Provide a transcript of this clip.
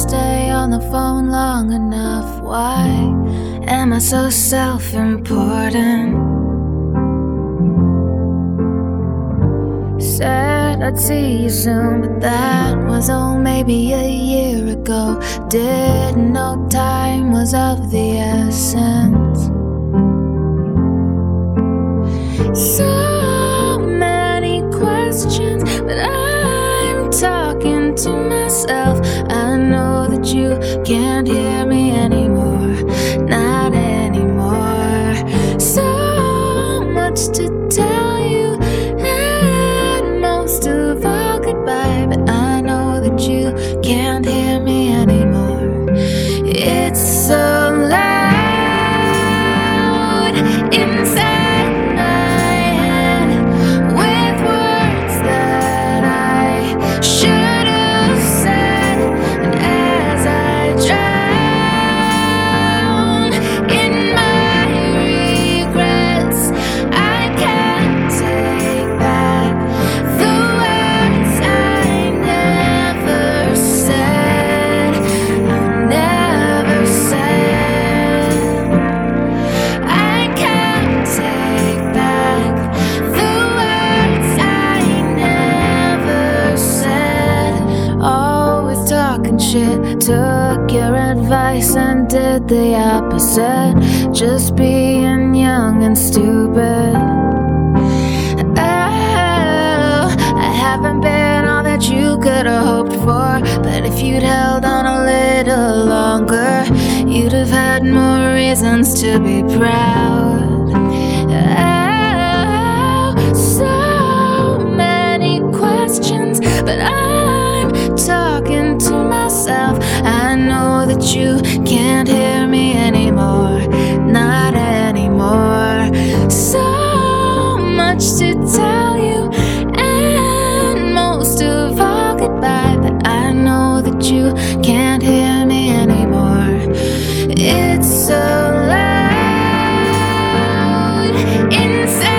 stay on the phone long enough? Why am I so self-important? Said I'd see you soon, but that was maybe a year ago. Didn't know time was of the essence. So many questions, but I'm talking to myself. I know that you can't hear me anymore, not anymore. So much to tell you, and most of all goodbye, but I know that you can't hear me anymore. It's so loud inside my head, with words that I should have said. And as I drown in my regrets, I can't take back the words I never said. I never said. I can't take back the words I never said. Always talking shit, took your advice and did the opposite. Just being young and stupid. Oh, I haven't been all that you could have hoped for, but if you'd held on a little longer, you'd have had more reasons to be proud. Oh, so many questions, but I'm talking to myself. I know that you can't hear me anymore, not anymore. So much to tell you, and most of all goodbye, but I know that you can't hear me anymore. It's so loud inside